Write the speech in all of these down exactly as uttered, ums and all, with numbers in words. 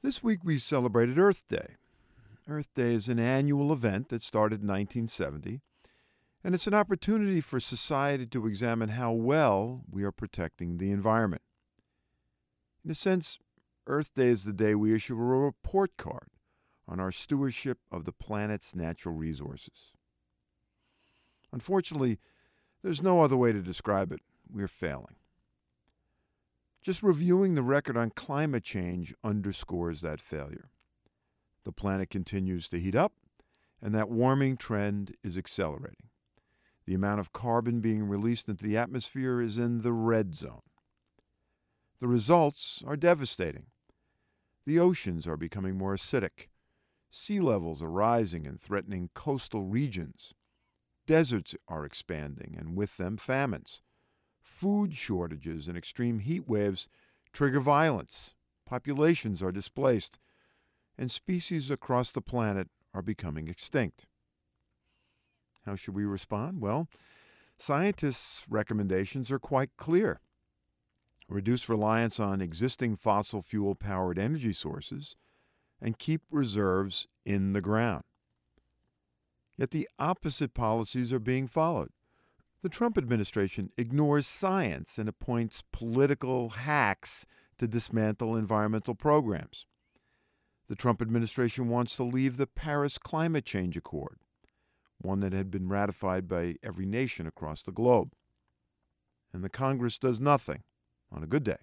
This week we celebrated Earth Day. Earth Day is an annual event that started in nineteen seventy, and it's an opportunity for society to examine how well we are protecting the environment. In a sense, Earth Day is the day we issue a report card on our stewardship of the planet's natural resources. Unfortunately, there's no other way to describe it. We're failing. Just reviewing the record on climate change underscores that failure. The planet continues to heat up, and that warming trend is accelerating. The amount of carbon being released into the atmosphere is in the red zone. The results are devastating. The oceans are becoming more acidic. Sea levels are rising and threatening coastal regions. Deserts are expanding, and with them famines. Food shortages and extreme heat waves trigger violence. Populations are displaced, and species across the planet are becoming extinct. How should we respond? Well, scientists' recommendations are quite clear. Reduce reliance on existing fossil fuel-powered energy sources and keep reserves in the ground. Yet the opposite policies are being followed. The Trump administration ignores science and appoints political hacks to dismantle environmental programs. The Trump administration wants to leave the Paris Climate Change Accord, one that had been ratified by every nation across the globe. And the Congress does nothing on a good day.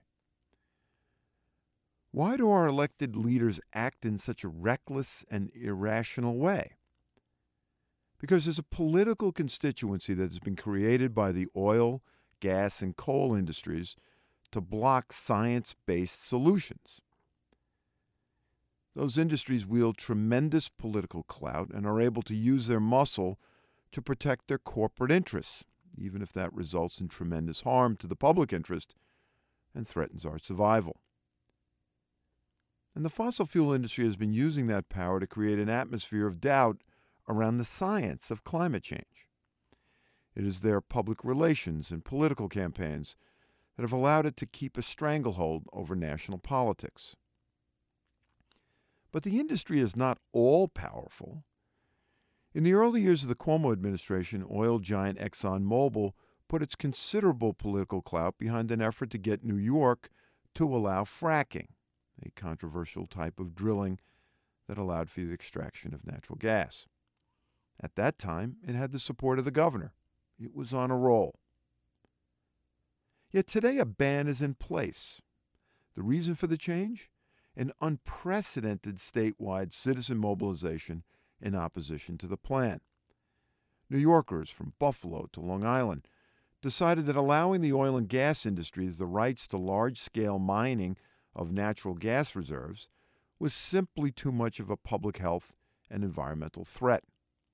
Why do our elected leaders act in such a reckless and irrational way? Because there's a political constituency that has been created by the oil, gas, and coal industries to block science-based solutions. Those industries wield tremendous political clout and are able to use their muscle to protect their corporate interests, even if that results in tremendous harm to the public interest and threatens our survival. And the fossil fuel industry has been using that power to create an atmosphere of doubt around the science of climate change. It is their public relations and political campaigns that have allowed it to keep a stranglehold over national politics. But the industry is not all powerful. In the early years of the Cuomo administration, oil giant ExxonMobil put its considerable political clout behind an effort to get New York to allow fracking, a controversial type of drilling that allowed for the extraction of natural gas. At that time, it had the support of the governor. It was on a roll. Yet today, a ban is in place. The reason for the change? An unprecedented statewide citizen mobilization in opposition to the plan. New Yorkers from Buffalo to Long Island decided that allowing the oil and gas industries the rights to large-scale mining of natural gas reserves was simply too much of a public health and environmental threat.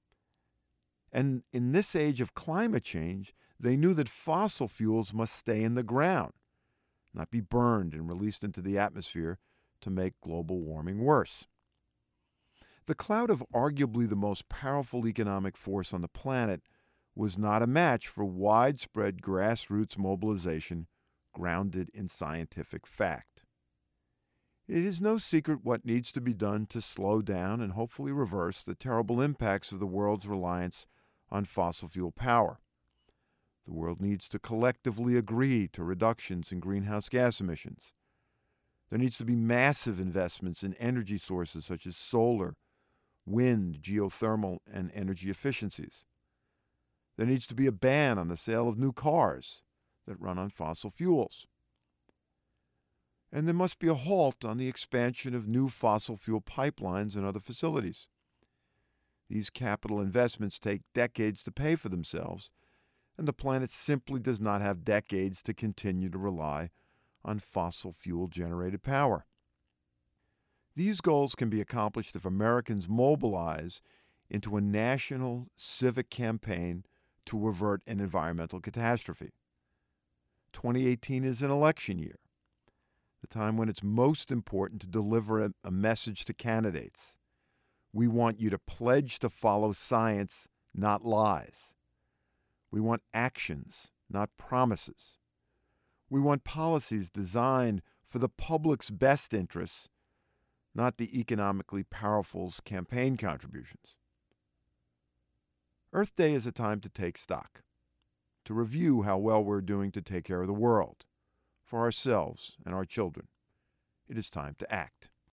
And in this age of climate change, they knew that fossil fuels must stay in the ground, not be burned and released into the atmosphere to make global warming worse. The clout of arguably the most powerful economic force on the planet was not a match for widespread grassroots mobilization grounded in scientific fact. It is no secret what needs to be done to slow down and hopefully reverse the terrible impacts of the world's reliance on fossil fuel power. The world needs to collectively agree to reductions in greenhouse gas emissions. There needs to be massive investments in energy sources such as solar, wind, geothermal, and energy efficiencies. There needs to be a ban on the sale of new cars that run on fossil fuels. And there must be a halt on the expansion of new fossil fuel pipelines and other facilities. These capital investments take decades to pay for themselves, and the planet simply does not have decades to continue to rely on fossil fuel-generated power. These goals can be accomplished if Americans mobilize into a national civic campaign to avert an environmental catastrophe. twenty eighteen is an election year, the time when it's most important to deliver a, a message to candidates. We want you to pledge to follow science, not lies. We want actions, not promises. We want policies designed for the public's best interests, not the economically powerful's campaign contributions. Earth Day is a time to take stock, to review how well we're doing to take care of the world, for ourselves and our children. It is time to act.